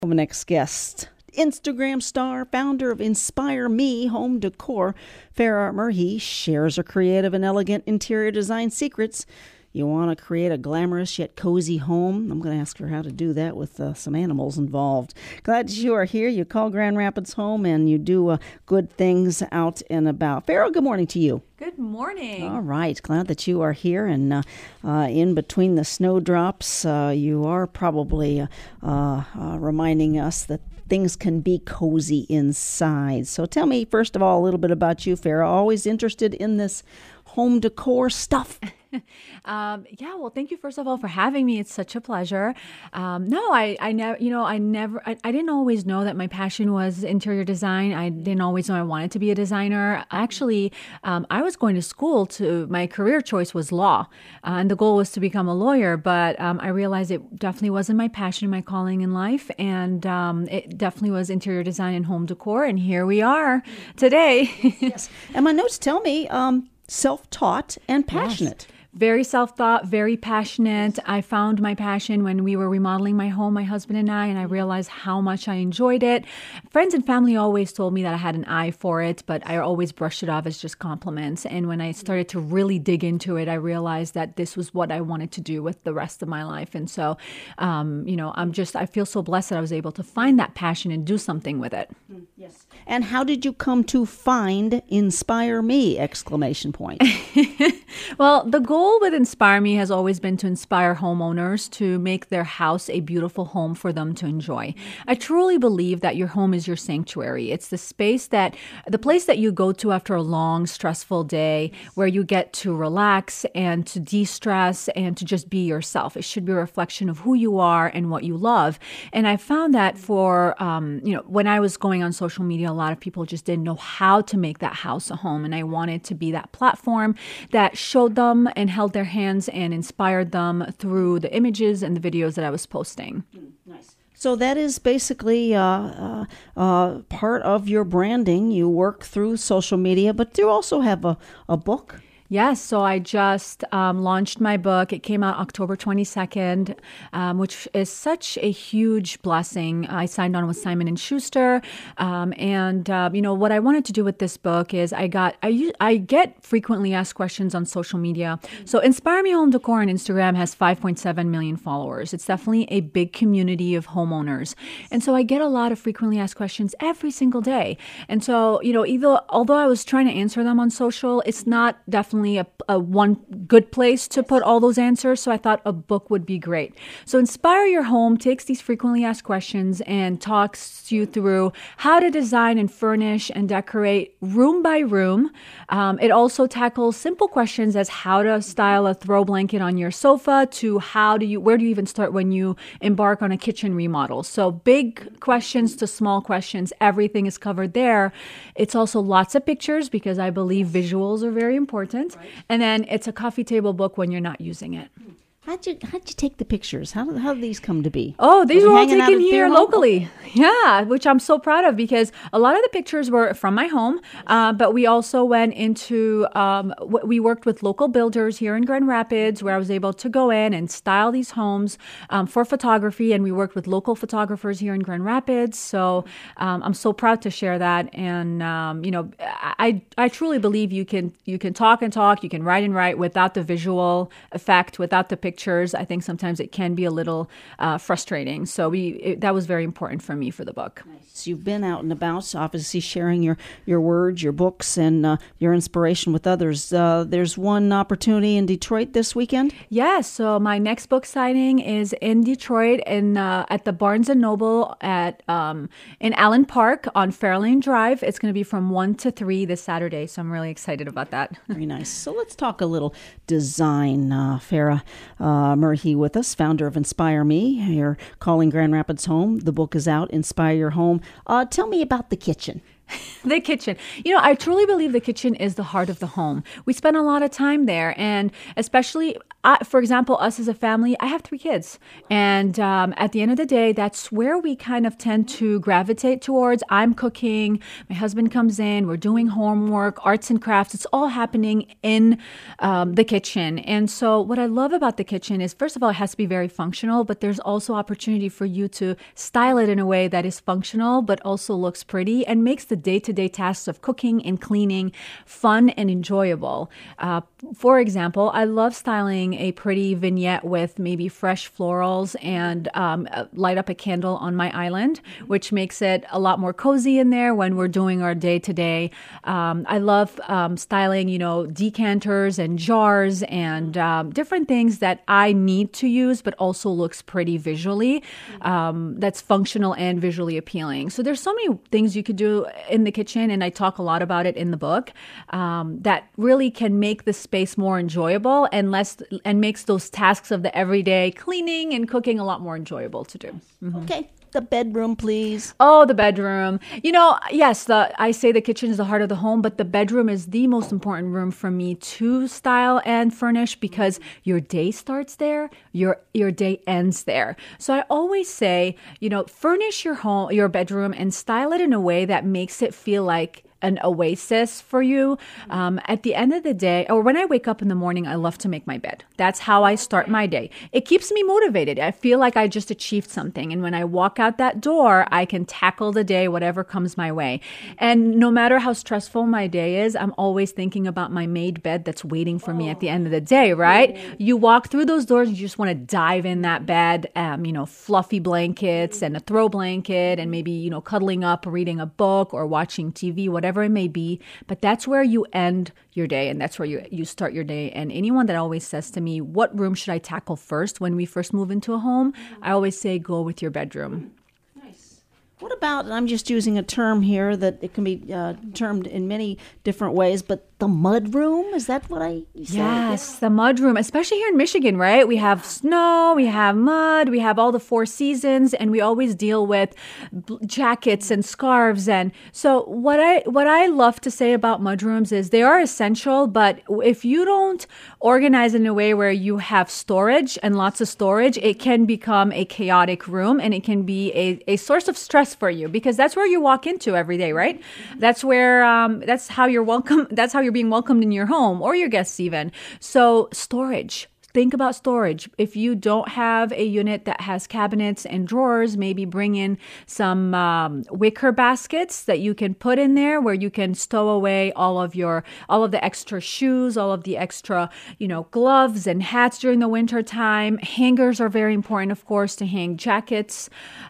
Our next guest, Instagram star, founder of Inspire Me Home Decor, Farah Murhi, shares her creative and elegant interior design secrets. You want to create a glamorous yet cozy home? I'm going to ask her how to do that with some animals involved. Glad you are here. You call Grand Rapids home and you do good things out and about. Farah, good morning to you. Good morning. All right. Glad that you are here. And in between the snowdrops, you are probably reminding us that things can be cozy inside. So tell me, first of all, a little bit about you, Farah. Always interested in this home decor stuff? Well, thank you first of all for having me. It's such a pleasure. I didn't always know that my passion was interior design. I didn't always know I wanted to be a designer. Actually, I was going to school my career choice was law, and the goal was to become a lawyer, but I realized it definitely wasn't my passion, my calling in life, and it definitely was interior design and home decor, and here we are today. Yes. And my notes tell me self-taught and passionate. Yes. Very self-taught, very passionate. I found my passion when we were remodeling my home, my husband and I realized how much I enjoyed it. Friends and family always told me that I had an eye for it, but I always brushed it off as just compliments. And when I started to really dig into it, I realized that this was what I wanted to do with the rest of my life. And so, I feel so blessed that I was able to find that passion and do something with it. Yes. And how did you come to find Inspire Me, exclamation point? Well, the goal with Inspire Me has always been to inspire homeowners to make their house a beautiful home for them to enjoy. I truly believe that your home is your sanctuary. It's the place that you go to after a long, stressful day where you get to relax and to de-stress and to just be yourself. It should be a reflection of who you are and what you love. And I found that when I was going on social media, a lot of people just didn't know how to make that house a home. And I wanted to be that platform that showed them and held their hands and inspired them through the images and the videos that I was posting. Nice. So that is basically part of your branding. You work through social media, but do you also have a book? Yes, so I just launched my book. It came out October 22nd, which is such a huge blessing. I signed on with Simon & Schuster, what I wanted to do with this book is I get frequently asked questions on social media. So Inspire Me Home Decor on Instagram has 5.7 million followers. It's definitely a big community of homeowners, and so I get a lot of frequently asked questions every single day. And so although I was trying to answer them on social, it's not definitely a one good place to put all those answers. So I thought a book would be great. So Inspire Your Home takes these frequently asked questions and talks you through how to design and furnish and decorate room by room. It also tackles simple questions as how to style a throw blanket on your sofa to where do you even start when you embark on a kitchen remodel. So big questions to small questions, everything is covered there. It's also lots of pictures because I believe visuals are very important. Right. And then it's a coffee table book when you're not using it. How'd you take the pictures? How did these come to be? Oh, these were all taken here locally. Yeah, which I'm so proud of because a lot of the pictures were from my home, but we also went into, we worked with local builders here in Grand Rapids where I was able to go in and style these homes for photography, and we worked with local photographers here in Grand Rapids. So I'm so proud to share that. And, I truly believe you can talk and talk, you can write and write without the visual effect, without the pictures. I think sometimes it can be a little frustrating. So that was very important for me for the book. Nice. You've been out and about, obviously sharing your words, your books, and your inspiration with others. There's one opportunity in Detroit this weekend? Yes. So my next book signing is in Detroit at the Barnes & Noble in Allen Park on Fairlane Drive. It's going to be from 1 to 3 this Saturday. So I'm really excited about that. Very nice. So let's talk a little design. Farah Murhi with us, founder of Inspire Me. You're calling Grand Rapids home. The book is out, Inspire Your Home. Tell me about the kitchen. The kitchen. I truly believe the kitchen is the heart of the home. We spend a lot of time there, and especially for example, us as a family, I have 3 kids. And at the end of the day, that's where we kind of tend to gravitate towards. I'm cooking, my husband comes in, we're doing homework, arts and crafts. It's all happening in the kitchen. And so what I love about the kitchen is, first of all, it has to be very functional, but there's also opportunity for you to style it in a way that is functional, but also looks pretty and makes the day-to-day tasks of cooking and cleaning fun and enjoyable. For example, I love styling a pretty vignette with maybe fresh florals and light up a candle on my island, which makes it a lot more cozy in there when we're doing our day-to-day. I love styling, decanters and jars and different things that I need to use, but also looks pretty visually. That's functional and visually appealing. So there's so many things you could do in the kitchen, and I talk a lot about it in the book, that really can make the space more enjoyable and makes those tasks of the everyday cleaning and cooking a lot more enjoyable to do. Okay. The bedroom, please. Oh, the bedroom. Yes, I say the kitchen is the heart of the home, but the bedroom is the most important room for me to style and furnish because your day starts there, your day ends there. So I always say, furnish your bedroom and style it in a way that makes it feel like an oasis for you. At the end of the day, or when I wake up in the morning, I love to make my bed. That's how I start my day. It keeps me motivated. I feel like I just achieved something. And when I walk out that door, I can tackle the day, whatever comes my way. And no matter how stressful my day is, I'm always thinking about my made bed that's waiting for me at the end of the day, right? You walk through those doors and you just want to dive in that bed, fluffy blankets and a throw blanket and maybe, cuddling up, reading a book or watching TV, whatever it may be, but that's where you end your day and that's where you start your day. And anyone that always says to me, what room should I tackle first when we first move into a home? I always say, go with your bedroom. Nice. What about, and I'm just using a term here that it can be termed in many different ways, but the mud room? Is that what you said? Yes, the mud room, especially here in Michigan, right? We have snow, we have mud, we have all the 4 seasons, and we always deal with jackets and scarves. And so what I love to say about mud rooms is they are essential, but if you don't organize in a way where you have storage and lots of storage, it can become a chaotic room and it can be a source of stress for you because that's where you walk into every day, right? That's where, that's how you're welcome. That's how you're being welcomed in your home or your guests even. So storage. Think about storage. If you don't have a unit that has cabinets and drawers, maybe bring in some wicker baskets that you can put in there where you can stow away all of the extra shoes, all of the extra, gloves and hats during the winter time. Hangers are very important, of course, to hang jackets.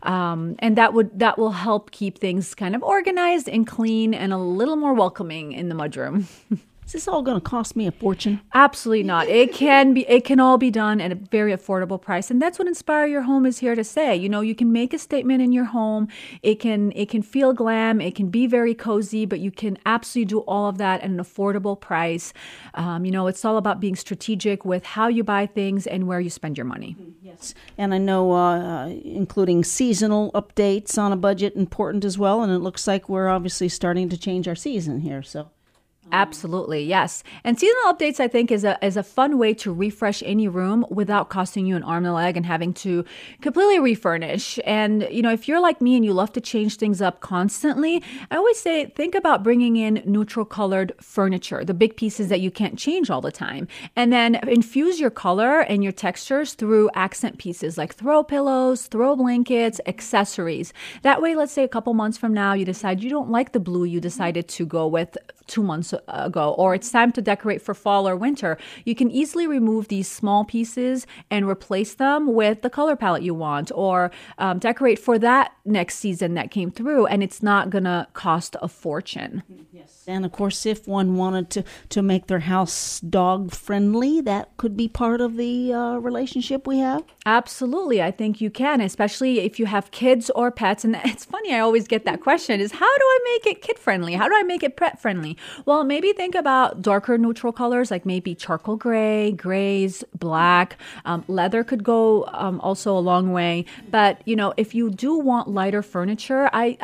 And that will help keep things kind of organized and clean and a little more welcoming in the mudroom. Is this all going to cost me a fortune? Absolutely not. It can all be done at a very affordable price. And that's what Inspire Your Home is here to say. You can make a statement in your home. It can feel glam. It can be very cozy, but you can absolutely do all of that at an affordable price. It's all about being strategic with how you buy things and where you spend your money. Yes. And I know including seasonal updates on a budget important as well. And it looks like we're obviously starting to change our season here. So. Absolutely, yes. And seasonal updates, I think, is a fun way to refresh any room without costing you an arm and a leg and having to completely refurnish. And, if you're like me and you love to change things up constantly, I always say, think about bringing in neutral colored furniture, the big pieces that you can't change all the time. And then infuse your color and your textures through accent pieces like throw pillows, throw blankets, accessories. That way, let's say a couple months from now, you decide you don't like the blue you decided to go with 2 months ago, or it's time to decorate for fall or winter. You can easily remove these small pieces and replace them with the color palette you want, or decorate for that next season that came through, and it's not going to cost a fortune. Yes. And of course, if one wanted to make their house dog friendly, that could be part of the relationship we have. Absolutely. I think you can, especially if you have kids or pets. And it's funny, I always get that question is, how do I make it kid friendly? How do I make it pet friendly? Well, maybe think about darker neutral colors, like maybe charcoal gray, grays, black. Leather could go also a long way. But, if you do want lighter furniture, I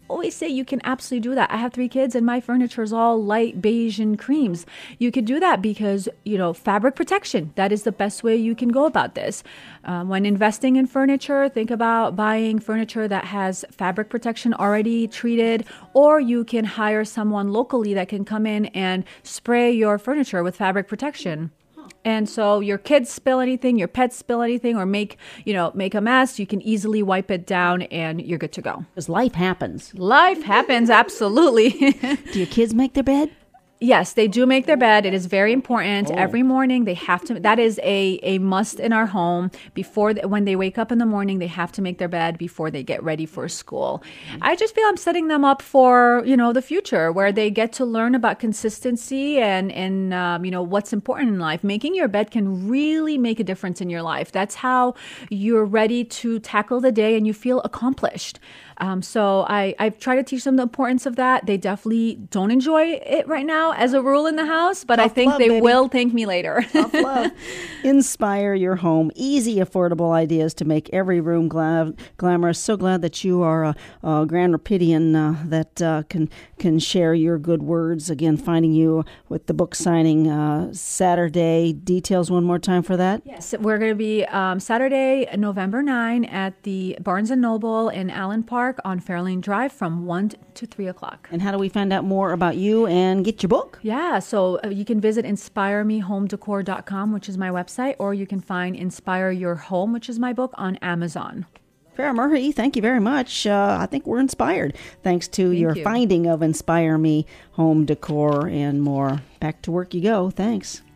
always say you can absolutely do that. I have 3 kids and my furniture is all light beige and creams. You could do that because, fabric protection, that is the best way you can go about this. When investing in furniture, think about buying furniture that has fabric protection already treated, or you can hire someone locally that can come in and spray your furniture with fabric protection. And so your kids spill anything, your pets spill anything, or make a mess, you can easily wipe it down and you're good to go. Because life happens. Life happens, absolutely. Do your kids make their bed? Yes, they do make their bed. It is very important. Every morning they have to. That is a must in our home. When they wake up in the morning, they have to make their bed before they get ready for school. I just feel I'm setting them up for the future, where they get to learn about consistency and what's important in life. Making your bed can really make a difference in your life. That's how you're ready to tackle the day and you feel accomplished. So I've tried to teach them the importance of that. They definitely don't enjoy it right now as a rule in the house, but I think they will thank me later. Tough love. Inspire your home. Easy, affordable ideas to make every room glamorous. So glad that you are a Grand Rapidian that can share your good words. Again, finding you with the book signing Saturday. Details one more time for that? Yes, we're going to be Saturday, November 9 at the Barnes & Noble in Allen Park on Fairlane Drive from 1 to 3 o'clock. And how do we find out more about you and get your book? Yeah, so you can visit inspiremehomedecor.com, which is my website, or you can find Inspire Your Home, which is my book, on Amazon. Farah Murray, thank you very much. I think we're inspired thanks to your finding of Inspire Me Home Decor and more. Back to work you go. Thanks.